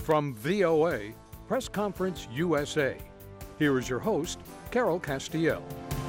From VOA, Press Conference USA. Here is your host, Carol Castiel.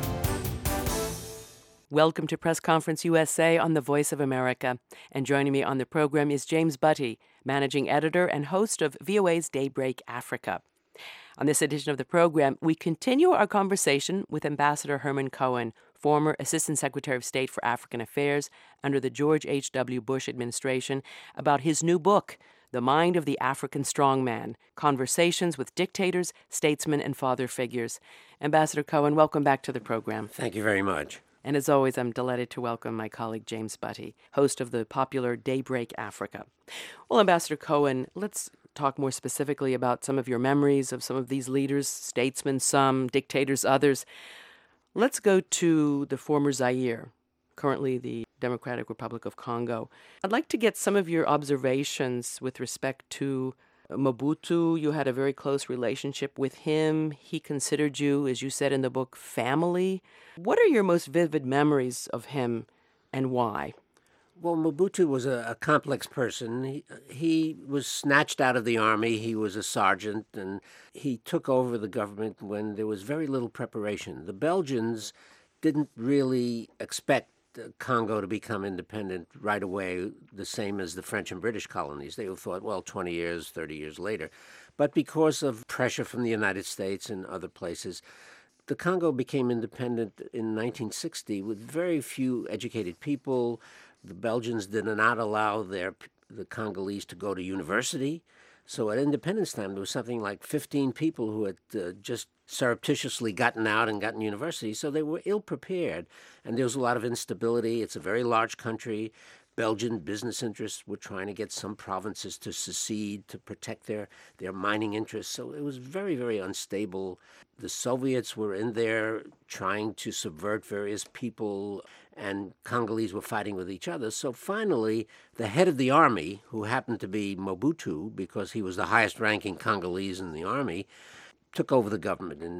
Welcome to Press Conference USA on the Voice of America. And joining me on the program is James Butty, managing editor and host of VOA's Daybreak Africa. On this edition of the program, we continue our conversation with Ambassador Herman Cohen, former Assistant Secretary of State for African Affairs under the George H.W. Bush administration, about his new book, The Mind of the African Strongman, Conversations with Dictators, Statesmen, and Father Figures. Ambassador Cohen, welcome back to the program. Thank you very much. And as always, I'm delighted to welcome my colleague James Butty, host of the popular Daybreak Africa. Well, Ambassador Cohen, let's talk more specifically about some of your memories of some of these leaders, statesmen, some, dictators, others. Let's go to the former Zaire, currently the Democratic Republic of Congo. I'd like to get some of your observations with respect to Mobutu. You had a very close relationship with him. He considered you, as you said in the book, family. What are your most vivid memories of him and why? Well, Mobutu was a complex person. He was snatched out of the army. He was a sergeant, and he took over the government when there was very little preparation. The Belgians didn't really expect Congo to become independent right away, the same as the French and British colonies. They thought, well, 20 years, 30 years later. But because of pressure from the United States and other places, the Congo became independent in 1960 with very few educated people. The Belgians did not allow the Congolese to go to university. So at independence time, there was something like 15 people who had just surreptitiously gotten out and gotten university. So they were ill-prepared, and there was a lot of instability. It's a very large country. Belgian business interests were trying to get some provinces to secede to protect their mining interests. So it was very, very unstable. The Soviets were in there trying to subvert various people, and Congolese were fighting with each other. So finally, the head of the army, who happened to be Mobutu, because he was the highest-ranking Congolese in the army, took over the government in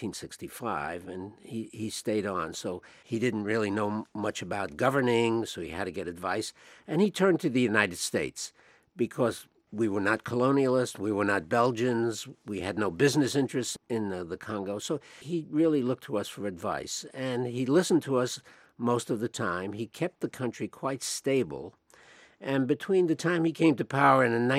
1965, and he stayed on. So he didn't really know much about governing, so he had to get advice. And he turned to the United States because we were not colonialists, we were not Belgians, we had no business interests in the Congo. So he really looked to us for advice, and he listened to us most of the time. He kept the country quite stable. And between the time he came to power and in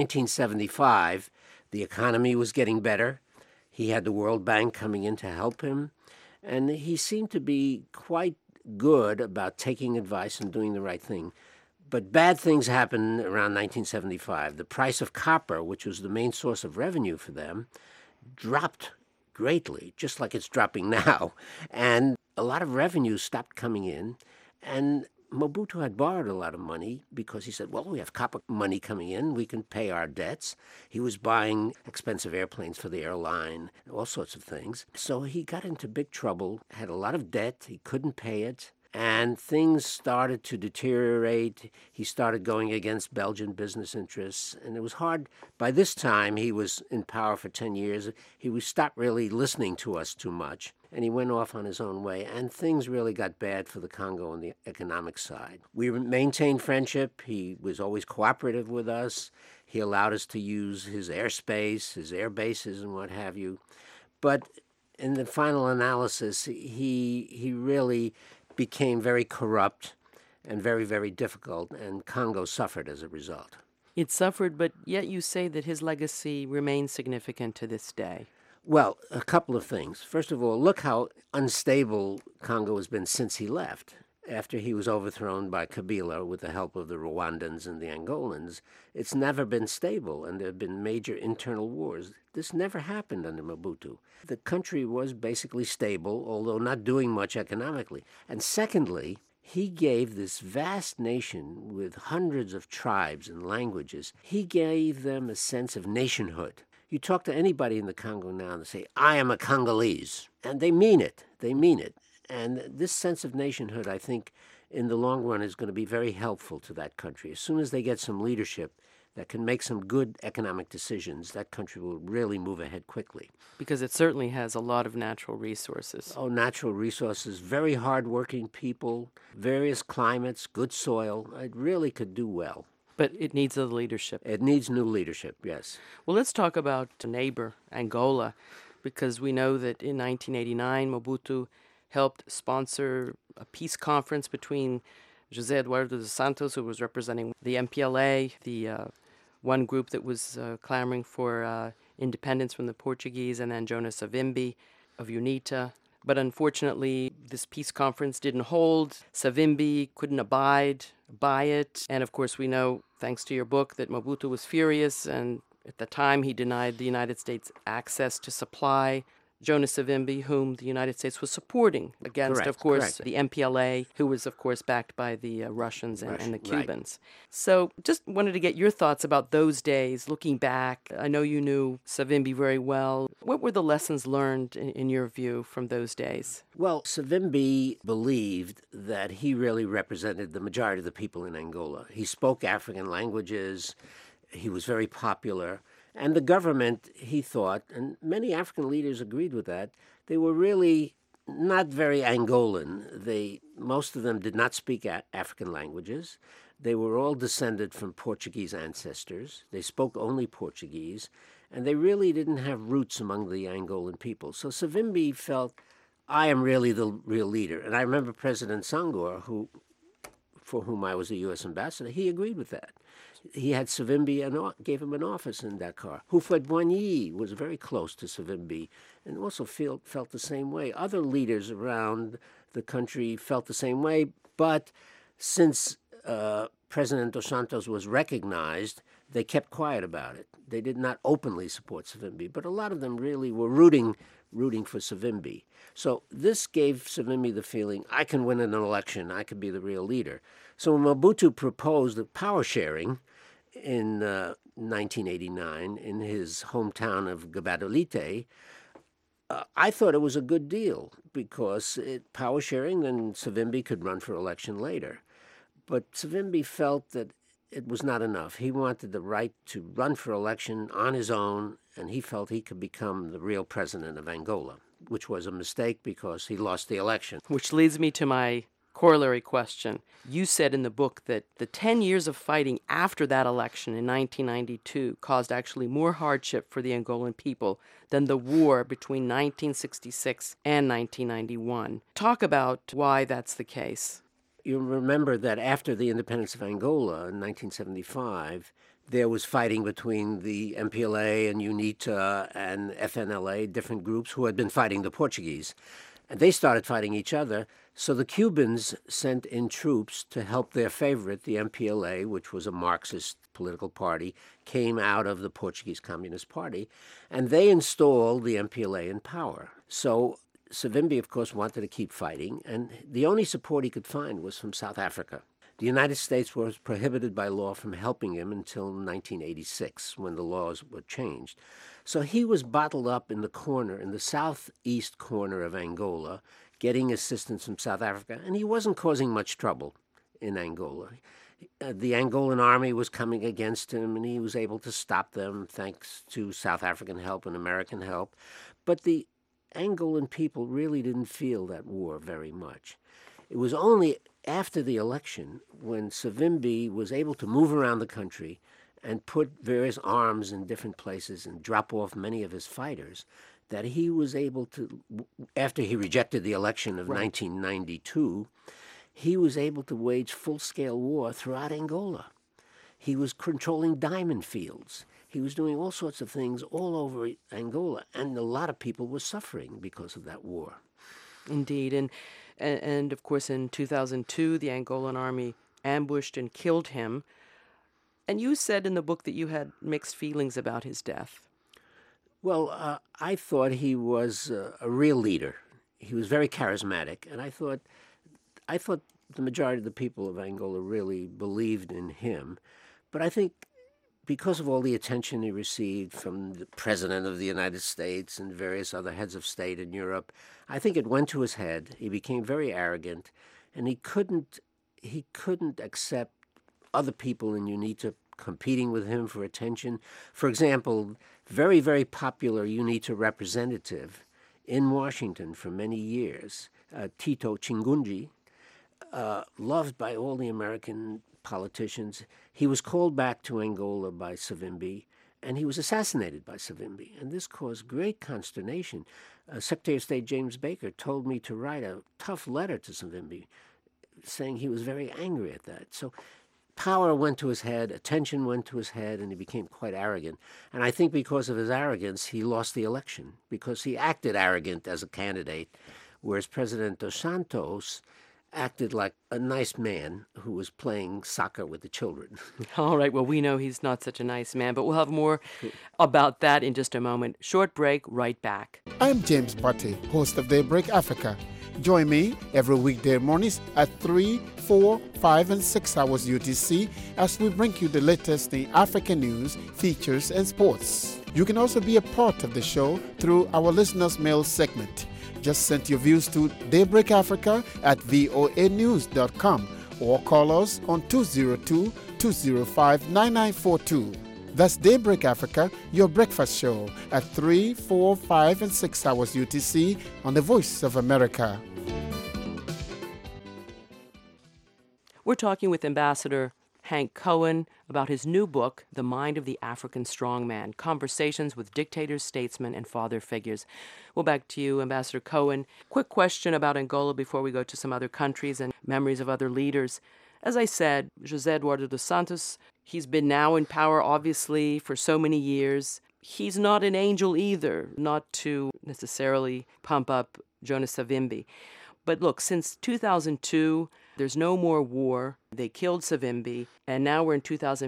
1975, the economy was getting better. He had the World Bank coming in to help him, and he seemed to be quite good about taking advice and doing the right thing. But bad things happened around 1975. The price of copper, which was the main source of revenue for them, dropped greatly, just like it's dropping now. And a lot of revenue stopped coming in, and Mobutu had borrowed a lot of money because he said, well, we have copper money coming in, we can pay our debts. He was buying expensive airplanes for the airline, all sorts of things. So he got into big trouble, had a lot of debt, he couldn't pay it, and things started to deteriorate. He started going against Belgian business interests, and it was hard. By this time, he was in power for 10 years. He stopped really listening to us too much, and he went off on his own way, and things really got bad for the Congo on the economic side. We maintained friendship. He was always cooperative with us. He allowed us to use his airspace, his air bases, and what have you. But in the final analysis, he really became very corrupt and very, very difficult, and Congo suffered as a result. It suffered, but yet you say that his legacy remains significant to this day. Well, a couple of things. First of all, look how unstable Congo has been since he left. After he was overthrown by Kabila with the help of the Rwandans and the Angolans, it's never been stable, and there have been major internal wars. This never happened under Mobutu. The country was basically stable, although not doing much economically. And secondly, he gave this vast nation with hundreds of tribes and languages, he gave them a sense of nationhood. You talk to anybody in the Congo now and they say, I am a Congolese. And they mean it. They mean it. And this sense of nationhood, I think, in the long run is going to be very helpful to that country. As soon as they get some leadership that can make some good economic decisions, that country will really move ahead quickly. Because it certainly has a lot of natural resources. Oh, natural resources, very hardworking people, various climates, good soil. It really could do well. But it needs the leadership. It needs new leadership, yes. Well, let's talk about a neighbor, Angola, because we know that in 1989, Mobutu helped sponsor a peace conference between José Eduardo dos Santos, who was representing the MPLA, the one group that was clamoring for independence from the Portuguese, and then Jonas Savimbi of UNITA. But unfortunately, this peace conference didn't hold. Savimbi couldn't abide by it. And of course, we know, thanks to your book, that Mobutu was furious, and at the time he denied the United States access to supply Jonas Savimbi, whom the United States was supporting against, Correct, of course, correct. the MPLA, who was, of course, backed by the Russians and the Right. Cubans. So just wanted to get your thoughts about those days, looking back. I know you knew Savimbi very well. What were the lessons learned, in your view, from those days? Well, Savimbi believed that he really represented the majority of the people in Angola. He spoke African languages. He was very popular. And the government, he thought, and many African leaders agreed with that, they were really not very Angolan. Most of them did not speak African languages. They were all descended from Portuguese ancestors. They spoke only Portuguese, and they really didn't have roots among the Angolan people. So Savimbi felt, I am really the real leader. And I remember President Sangor, for whom I was a U.S. ambassador, he agreed with that. He had Savimbi and gave him an office in Dakar. Houphouët-Boigny was very close to Savimbi and also felt the same way. Other leaders around the country felt the same way, but since President Dos Santos was recognized, they kept quiet about it. They did not openly support Savimbi, but a lot of them really were rooting for Savimbi. So this gave Savimbi the feeling, I can win an election, I can be the real leader. So when Mobutu proposed the power sharing in 1989 in his hometown of Gbadolite, I thought it was a good deal because power sharing, then Savimbi could run for election later. But Savimbi felt that it was not enough. He wanted the right to run for election on his own, and he felt he could become the real president of Angola, which was a mistake because he lost the election. Which leads me to my corollary question. You said in the book that the 10 years of fighting after that election in 1992 caused actually more hardship for the Angolan people than the war between 1966 and 1991. Talk about why that's the case. You remember that after the independence of Angola in 1975, there was fighting between the MPLA and UNITA and FNLA, different groups who had been fighting the Portuguese. And they started fighting each other. So the Cubans sent in troops to help their favorite, the MPLA, which was a Marxist political party, came out of the Portuguese Communist Party, and they installed the MPLA in power. So Savimbi, of course, wanted to keep fighting, and the only support he could find was from South Africa. The United States was prohibited by law from helping him until 1986, when the laws were changed. So he was bottled up in the corner, in the southeast corner of Angola, getting assistance from South Africa, and he wasn't causing much trouble in Angola. The Angolan army was coming against him, and he was able to stop them thanks to South African help and American help. But the Angolan people really didn't feel that war very much. It was only after the election when Savimbi was able to move around the country and put various arms in different places and drop off many of his fighters that he was able to, after he rejected the election of 1992, he was able to wage full-scale war throughout Angola. He was controlling diamond fields. He was doing all sorts of things all over Angola, and a lot of people were suffering because of that war. Indeed. And of course, in 2002, the Angolan army ambushed and killed him. And you said in the book that you had mixed feelings about his death. Well, I thought he was a real leader. He was very charismatic, and I thought the majority of the people of Angola really believed in him. But I think because of all the attention he received from the President of the United States and various other heads of state in Europe, I think it went to his head. He became very arrogant, and he couldn't accept other people in UNITA competing with him for attention. For example, very, very popular UNITA representative in Washington for many years, Tito Chingunji, loved by all the American politicians. He was called back to Angola by Savimbi, and he was assassinated by Savimbi. And this caused great consternation. Secretary of State James Baker told me to write a tough letter to Savimbi, saying he was very angry at that. So power went to his head, attention went to his head, and he became quite arrogant. And I think because of his arrogance, he lost the election, because he acted arrogant as a candidate, whereas President Dos Santos acted like a nice man who was playing soccer with the children. All right, well, we know he's not such a nice man, but we'll have more about that in just a moment. Short break, right back. I'm James Butty, host of Daybreak Africa. Join me every weekday mornings at 3, 4, 5, and 6 hours UTC as we bring you the latest in African news, features, and sports. You can also be a part of the show through our listeners' mail segment. Just send your views to Daybreak Africa at voanews.com or call us on 202-205-9942. That's Daybreak Africa, your breakfast show at 3, 4, 5, and 6 hours UTC on the Voice of America. We're talking with Ambassador Hank Cohen about his new book, The Mind of the African Strongman, Conversations with Dictators, Statesmen, and Father Figures. Well, back to you, Ambassador Cohen. Quick question about Angola before we go to some other countries and memories of other leaders. As I said, José Eduardo dos Santos, he's been now in power, obviously, for so many years. He's not an angel either, not to necessarily pump up Jonas Savimbi. But look, since 2002, there's no more war. They killed Savimbi, and now we're in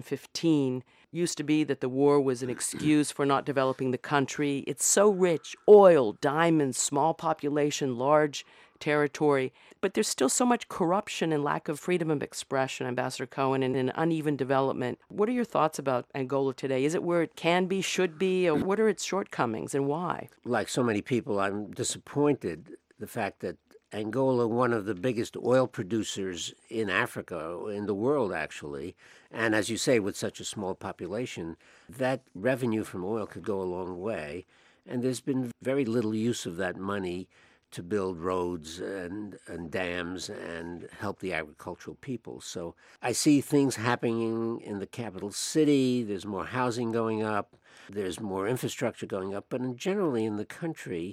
2015. Used to be that the war was an excuse for not developing the country. It's so rich, oil, diamonds, small population, large territory. But there's still so much corruption and lack of freedom of expression, Ambassador Cohen, and an uneven development. What are your thoughts about Angola today? Is it where it can be, should be, or what are its shortcomings and why? Like so many people, I'm disappointed the fact that Angola, one of the biggest oil producers in Africa, in the world actually, and as you say, with such a small population, that revenue from oil could go a long way. And there's been very little use of that money to build roads and dams and help the agricultural people. So I see things happening in the capital city. There's more housing going up. There's more infrastructure going up. But generally in the country,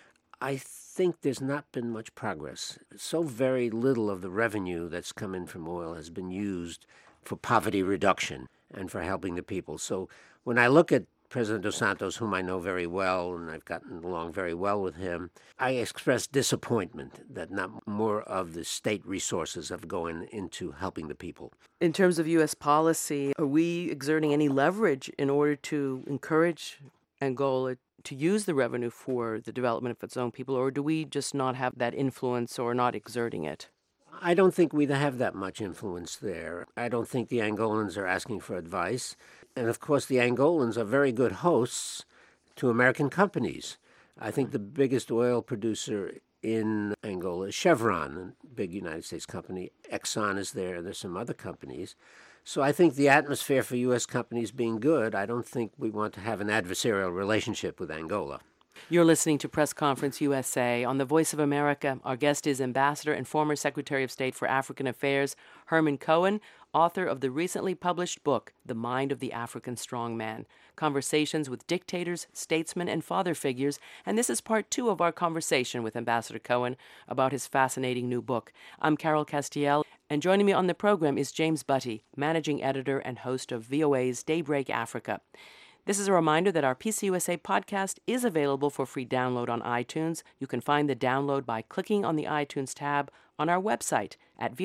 I think there's not been much progress. So very little of the revenue that's come in from oil has been used for poverty reduction and for helping the people. So when I look at President Dos Santos, whom I know very well, and I've gotten along very well with him, I express disappointment that not more of the state resources have gone into helping the people. In terms of U.S. policy, are we exerting any leverage in order to encourage Angola to use the revenue for the development of its own people, or do we just not have that influence or not exerting it? I don't think we have that much influence there. I don't think the Angolans are asking for advice. And of course, the Angolans are very good hosts to American companies. I think the biggest oil producer in Angola is Chevron, a big United States company. Exxon is there. There's some other companies. So I think the atmosphere for U.S. companies being good, I don't think we want to have an adversarial relationship with Angola. You're listening to Press Conference USA on the Voice of America. Our guest is Ambassador and former Secretary of State for African Affairs, Herman Cohen, author of the recently published book, The Mind of the African Strongman, Conversations with Dictators, Statesmen, and Father Figures. And this is part 2 of our conversation with Ambassador Cohen about his fascinating new book. I'm Carol Castiel, and joining me on the program is James Butty, managing editor and host of VOA's Daybreak Africa. This is a reminder that our PCUSA podcast is available for free download on iTunes. You can find the download by clicking on the iTunes tab on our website at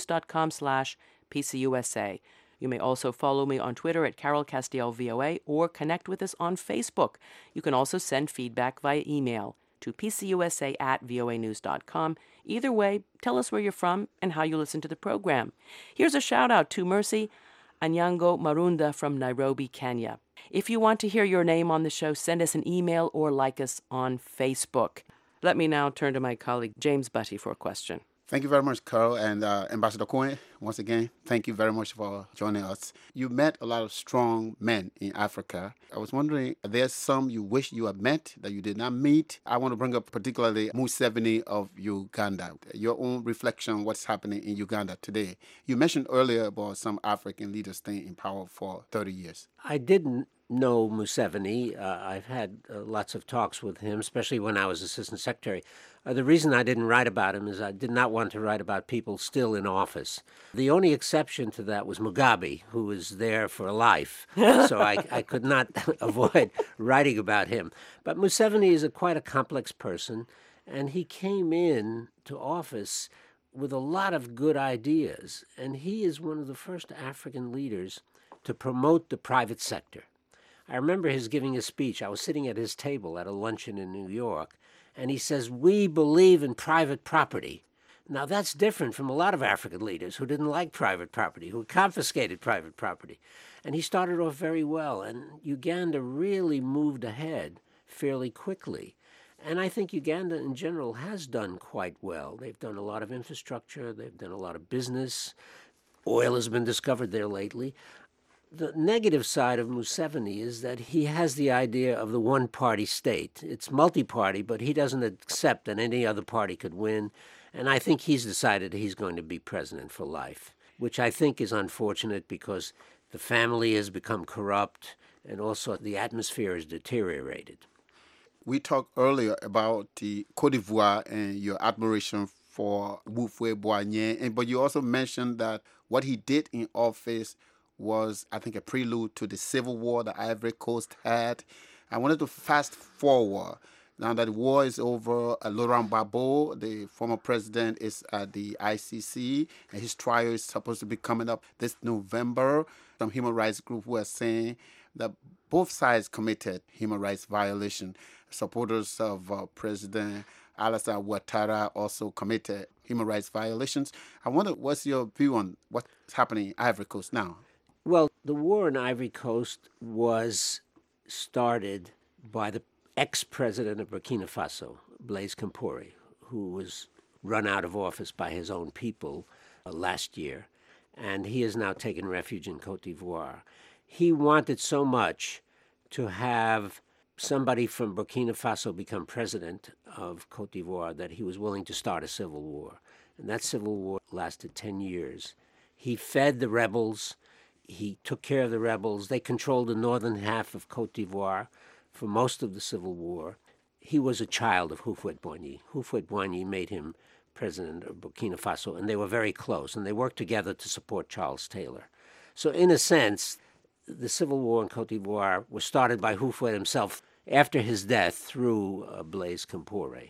voanews.com/PCUSA. You may also follow me on Twitter at Carol Castiel VOA or connect with us on Facebook. You can also send feedback via email to pcusa@voanews.com. Either way, tell us where you're from and how you listen to the program. Here's a shout out to Mercy Anyango Marunda from Nairobi, Kenya. If you want to hear your name on the show, send us an email or like us on Facebook. Let me now turn to my colleague James Butty for a question. Thank you very much, Carol. And Ambassador Cohen, Once again, thank you very much for joining us. You met a lot of strong men in Africa. I was wondering, are there some you wish you had met that you did not meet? I want to bring up particularly Museveni of Uganda. Your own reflection on what's happening in Uganda today. You mentioned earlier about some African leaders staying in power for 30 years. I didn't know Museveni. I've had lots of talks with him, especially when I was assistant secretary. The reason I didn't write about him is I did not want to write about people still in office. The only exception to that was Mugabe, who was there for life. So I could not avoid writing about him. But Museveni is quite a complex person, and he came in to office with a lot of good ideas. And he is one of the first African leaders to promote the private sector. I remember his giving a speech. I was sitting at his table at a luncheon in New York, and he says, "We believe in private property." Now, that's different from a lot of African leaders who didn't like private property, who confiscated private property. And he started off very well, and Uganda really moved ahead fairly quickly. And I think Uganda in general has done quite well. They've done a lot of infrastructure. They've done a lot of business. Oil has been discovered there lately. The negative side of Museveni is that he has the idea of the one-party state. It's multi-party, but he doesn't accept that any other party could win. And I think he's decided he's going to be president for life, which I think is unfortunate because the family has become corrupt and also the atmosphere has deteriorated. We talked earlier about the Côte d'Ivoire and your admiration for Houphouët-Boigny, but you also mentioned that what he did in office was, I think, a prelude to the civil war the Ivory Coast had. I wanted to fast forward. Now that the war is over, Laurent Gbagbo, the former president, is at the ICC, and his trial is supposed to be coming up this November. Some human rights groups were saying that both sides committed human rights violation. Supporters of President Alassane Ouattara also committed human rights violations. I wonder, what's your view on what's happening in Ivory Coast now? Well, the war in Ivory Coast was started by the ex-president of Burkina Faso, Blaise Compaoré, who was run out of office by his own people last year, and he has now taken refuge in Côte d'Ivoire. He wanted so much to have somebody from Burkina Faso become president of Côte d'Ivoire that he was willing to start a civil war. And that civil war lasted 10 years. He fed the rebels. He took care of the rebels. They controlled the northern half of Côte d'Ivoire for most of the Civil War. He was a child of Houphouët-Boigny. Houphouët-Boigny made him president of Burkina Faso, and they were very close, and they worked together to support Charles Taylor. So in a sense, the Civil War in Côte d'Ivoire was started by Houphouët himself after his death through Blaise Compaoré.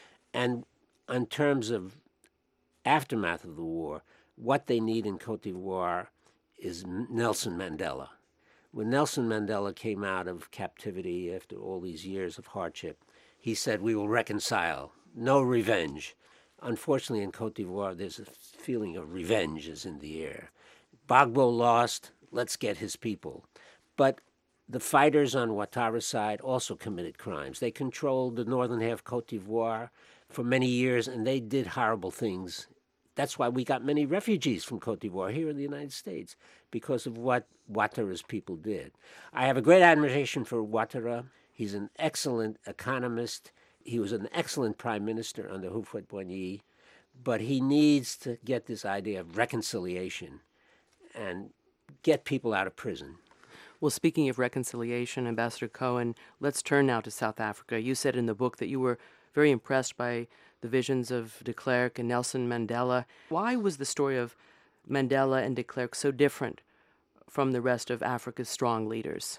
And in terms of aftermath of the war, what they need in Côte d'Ivoire is Nelson Mandela. When Nelson Mandela came out of captivity after all these years of hardship, he said, "We will reconcile, no revenge." Unfortunately, in Côte d'Ivoire, there's a feeling of revenge is in the air. Gbagbo lost, let's get his people. But the fighters on Ouattara's side also committed crimes. They controlled the northern half of Côte d'Ivoire for many years, and they did horrible things. That's why we got many refugees from Côte d'Ivoire here in the United States, because of what Ouattara's people did. I have a great admiration for Ouattara. He's an excellent economist. He was an excellent prime minister under Houphouët-Boigny, but he needs to get this idea of reconciliation and get people out of prison. Well, speaking of reconciliation, Ambassador Cohen, let's turn now to South Africa. You said in the book that you were very impressed by the visions of de Klerk and Nelson Mandela. Why was the story of Mandela and de Klerk so different from the rest of Africa's strong leaders?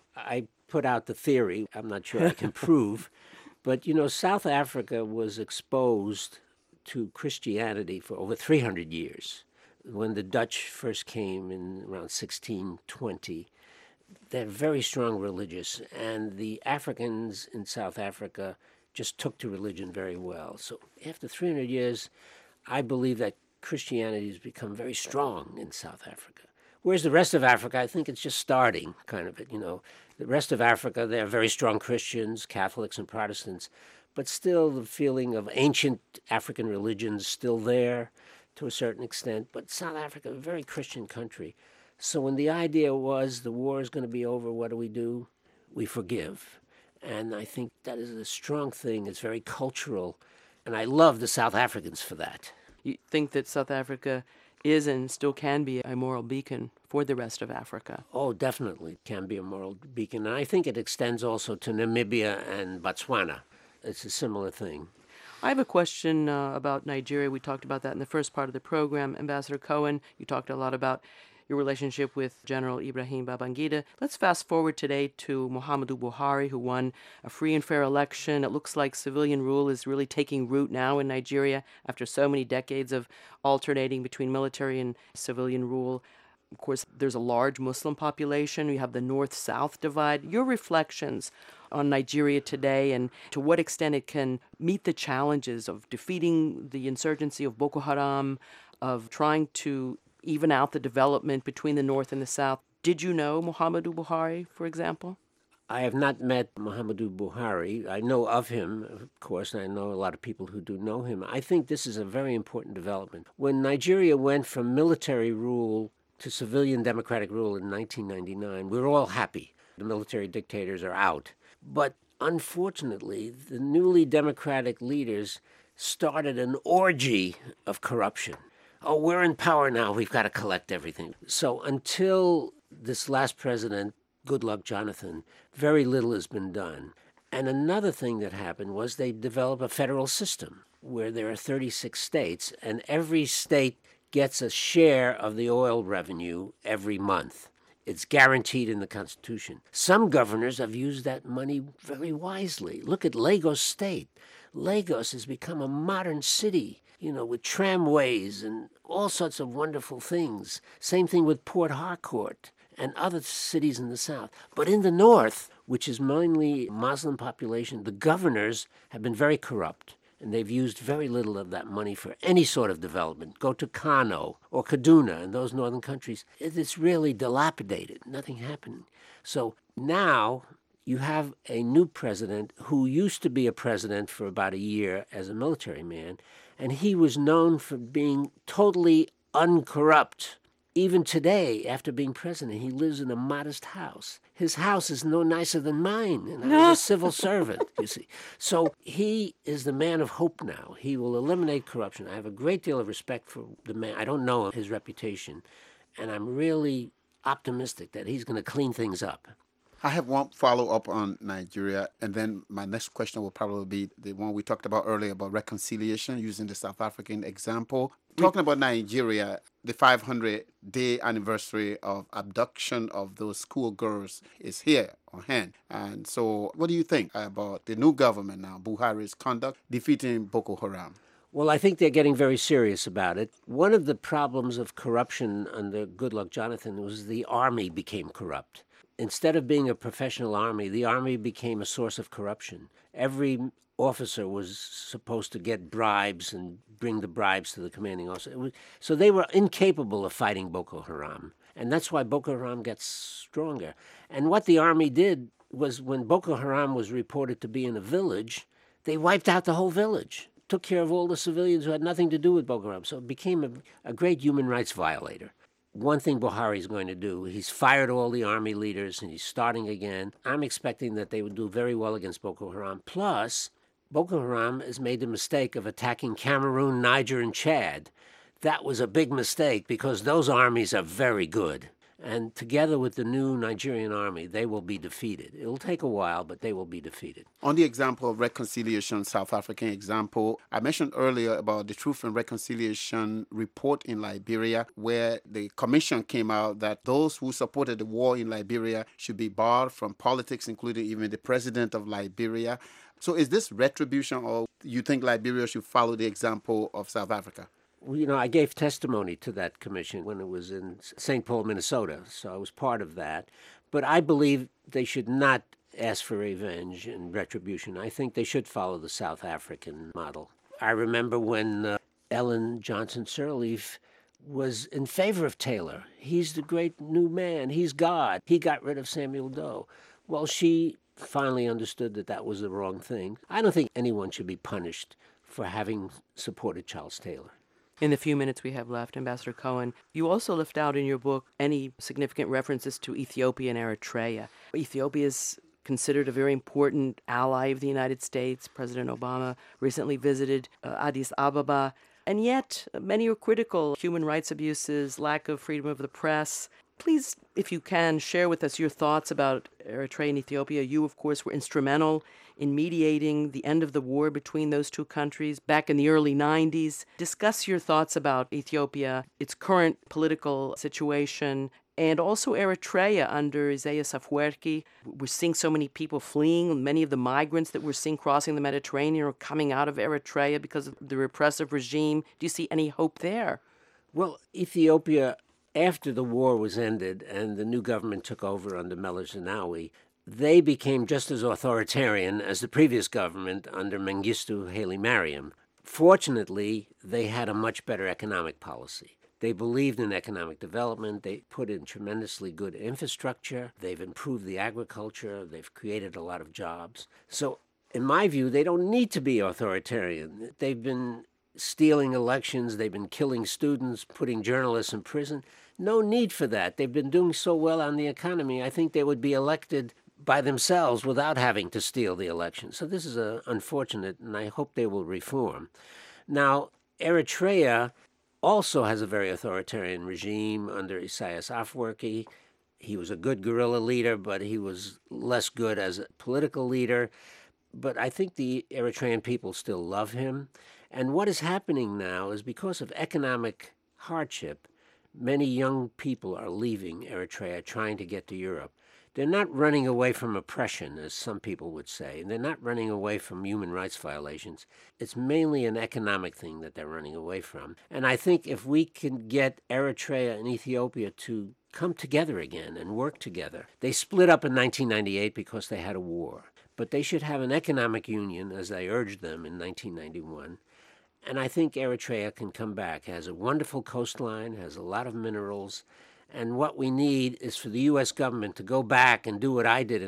I put out the theory. I'm not sure I can prove. But, South Africa was exposed to Christianity for over 300 years. When the Dutch first came in around 1620, they're very strong religious, and the Africans in South Africa just took to religion very well. So after 300 years, I believe that Christianity has become very strong in South Africa. Whereas the rest of Africa, I think it's just starting, kind of, The rest of Africa, they're very strong Christians, Catholics and Protestants, but still the feeling of ancient African religions still there. to a certain extent, but South Africa, a very Christian country. So when the idea was the war is going to be over, what do? We forgive. And I think that is a strong thing. It's very cultural. And I love the South Africans for that. You think that South Africa is and still can be a moral beacon for the rest of Africa? Oh, definitely it can be a moral beacon. And I think it extends also to Namibia and Botswana. It's a similar thing. I have a question about Nigeria. We talked about that in the first part of the program. Ambassador Cohen, you talked a lot about your relationship with General Ibrahim Babangida. Let's fast forward today to Muhammadu Buhari, who won a free and fair election. It looks like civilian rule is really taking root now in Nigeria after so many decades of alternating between military and civilian rule. Of course, there's a large Muslim population. You have the North-South divide. Your reflections on Nigeria today and to what extent it can meet the challenges of defeating the insurgency of Boko Haram, of trying to even out the development between the North and the South. Did you know Muhammadu Buhari, for example? I have not met Muhammadu Buhari. I know of him, of course, and I know a lot of people who do know him. I think this is a very important development. When Nigeria went from military rule to civilian democratic rule in 1999, we were all happy. The military dictators are out. But unfortunately, the newly democratic leaders started an orgy of corruption. Oh, we're in power now. We've got to collect everything. So until this last president, Goodluck Jonathan, very little has been done. And another thing that happened was they developed a federal system where there are 36 states, and every state gets a share of the oil revenue every month. It's guaranteed in the Constitution. Some governors have used that money very wisely. Look at Lagos State. Lagos has become a modern city, with tramways and all sorts of wonderful things. Same thing with Port Harcourt and other cities in the south. But in the north, which is mainly Muslim population, the governors have been very corrupt. And they've used very little of that money for any sort of development. Go to Kano or Kaduna in those northern countries. It's really dilapidated. Nothing happened. So now you have a new president who used to be a president for about a year as a military man, and he was known for being totally uncorrupt. Even today, after being president, he lives in a modest house. His house is no nicer than mine, and I was a civil servant, you see. So he is the man of hope now. He will eliminate corruption. I have a great deal of respect for the man. I don't know his reputation, and I'm really optimistic that he's going to clean things up. I have one follow-up on Nigeria, and then my next question will probably be the one we talked about earlier about reconciliation, using the South African example. Talking about Nigeria, the 500-day anniversary of abduction of those schoolgirls is here on hand. And so what do you think about the new government now, Buhari's conduct, defeating Boko Haram? Well, I think they're getting very serious about it. One of the problems of corruption under Goodluck Jonathan was the army became corrupt. Instead of being a professional army, the army became a source of corruption. Every officer was supposed to get bribes and bring the bribes to the commanding officer. So they were incapable of fighting Boko Haram. And that's why Boko Haram gets stronger. And what the army did was when Boko Haram was reported to be in a village, they wiped out the whole village, took care of all the civilians who had nothing to do with Boko Haram. So it became a great human rights violator. One thing Buhari is going to do, he's fired all the army leaders and he's starting again. I'm expecting that they would do very well against Boko Haram. Plus, Boko Haram has made the mistake of attacking Cameroon, Niger, and Chad. That was a big mistake because those armies are very good. And together with the new Nigerian army, they will be defeated. It'll take a while, but they will be defeated. On the example of reconciliation, South African example, I mentioned earlier about the Truth and Reconciliation report in Liberia, where the commission came out that those who supported the war in Liberia should be barred from politics, including even the president of Liberia. So is this retribution, or you think Liberia should follow the example of South Africa? Well, I gave testimony to that commission when it was in St. Paul, Minnesota, so I was part of that. But I believe they should not ask for revenge and retribution. I think they should follow the South African model. I remember when Ellen Johnson Sirleaf was in favor of Taylor. He's the great new man. He's God. He got rid of Samuel Doe. Well, she finally understood that that was the wrong thing. I don't think anyone should be punished for having supported Charles Taylor. In the few minutes we have left, Ambassador Cohen, you also left out in your book any significant references to Ethiopia and Eritrea. Ethiopia is considered a very important ally of the United States. President Obama recently visited Addis Ababa. And yet, many are critical. Human rights abuses, lack of freedom of the press. Please, if you can, share with us your thoughts about Eritrea and Ethiopia. You, of course, were instrumental in mediating the end of the war between those two countries back in the early 90s. Discuss your thoughts about Ethiopia, its current political situation, and also Eritrea under Isaias Afwerki. We're seeing so many people fleeing. Many of the migrants that we're seeing crossing the Mediterranean are coming out of Eritrea because of the repressive regime. Do you see any hope there? Well, Ethiopia, after the war was ended and the new government took over under Meles Zenawi, they became just as authoritarian as the previous government under Mengistu Haile Mariam. Fortunately, they had a much better economic policy. They believed in economic development. They put in tremendously good infrastructure. They've improved the agriculture. They've created a lot of jobs. So, in my view, they don't need to be authoritarian. They've been stealing elections. They've been killing students, putting journalists in prison. No need for that. They've been doing so well on the economy. I think they would be elected by themselves without having to steal the election. So this is unfortunate, and I hope they will reform. Now, Eritrea also has a very authoritarian regime under Isaias Afwerki. He was a good guerrilla leader, but he was less good as a political leader. But I think the Eritrean people still love him. And what is happening now is because of economic hardship, many young people are leaving Eritrea, trying to get to Europe. They're not running away from oppression, as some people would say, and they're not running away from human rights violations. It's mainly an economic thing that they're running away from. And I think if we can get Eritrea and Ethiopia to come together again and work together. They split up in 1998 because they had a war, but they should have an economic union, as I urged them in 1991. And I think Eritrea can come back. It has a wonderful coastline, has a lot of minerals. And what we need is for the U.S. government to go back and do what I did in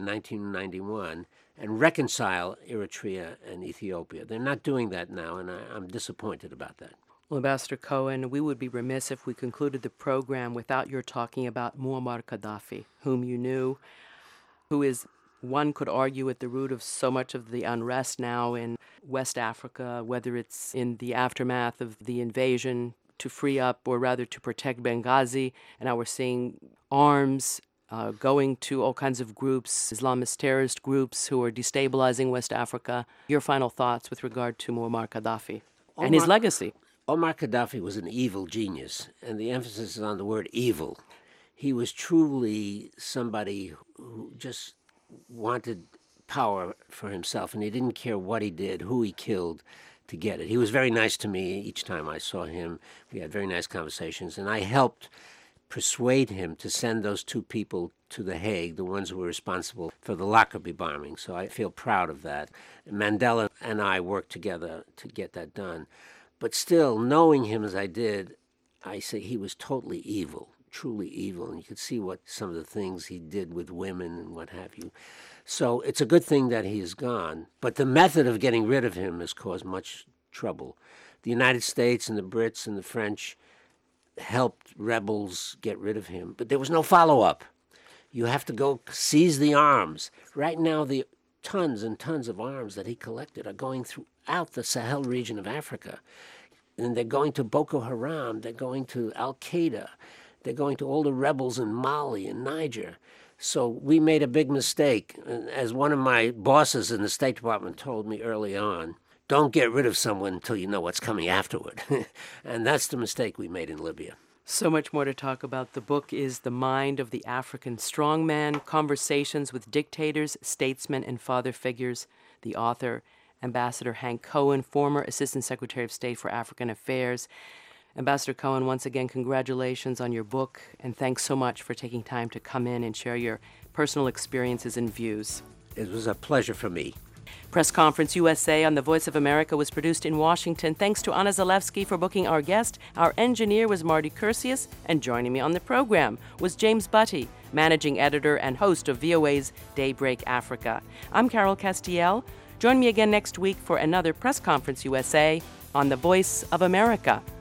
1991 and reconcile Eritrea and Ethiopia. They're not doing that now, and I'm disappointed about that. Well, Ambassador Cohen, we would be remiss if we concluded the program without your talking about Muammar Gaddafi, whom you knew, who is, one could argue, at the root of so much of the unrest now in West Africa, whether it's in the aftermath of the invasion to free up, or rather to protect Benghazi. And now we're seeing arms going to all kinds of groups, Islamist terrorist groups who are destabilizing West Africa. Your final thoughts with regard to Muammar Gaddafi and his legacy? Muammar Gaddafi was an evil genius, and the emphasis is on the word evil. He was truly somebody who just wanted power for himself, and he didn't care what he did, who he killed, to get it. He was very nice to me each time I saw him. We had very nice conversations, and I helped persuade him to send those two people to The Hague, the ones who were responsible for the Lockerbie bombing. So I feel proud of that. Mandela and I worked together to get that done. But still, knowing him as I did, I say he was totally evil, truly evil, and you could see what some of the things he did with women and what have you. So it's a good thing that he is gone. But the method of getting rid of him has caused much trouble. The United States and the Brits and the French helped rebels get rid of him, but there was no follow-up. You have to go seize the arms. Right now, the tons and tons of arms that he collected are going throughout the Sahel region of Africa. And they're going to Boko Haram, they're going to Al-Qaeda, they're going to all the rebels in Mali and Niger. So we made a big mistake. As one of my bosses in the State Department told me early on, don't get rid of someone until you know what's coming afterward. And that's the mistake we made in Libya. So much more to talk about. The book is The Mind of the African Strongman, Conversations with Dictators, Statesmen, and Father Figures. The author, Ambassador Hank Cohen, former Assistant Secretary of State for African Affairs. Ambassador Cohen, once again, congratulations on your book, and thanks so much for taking time to come in and share your personal experiences and views. It was a pleasure for me. Press Conference USA on the Voice of America was produced in Washington. Thanks to Anna Zalewski for booking our guest. Our engineer was Marty Cursius, and joining me on the program was James Butty, managing editor and host of VOA's Daybreak Africa. I'm Carol Castiel. Join me again next week for another Press Conference USA on the Voice of America.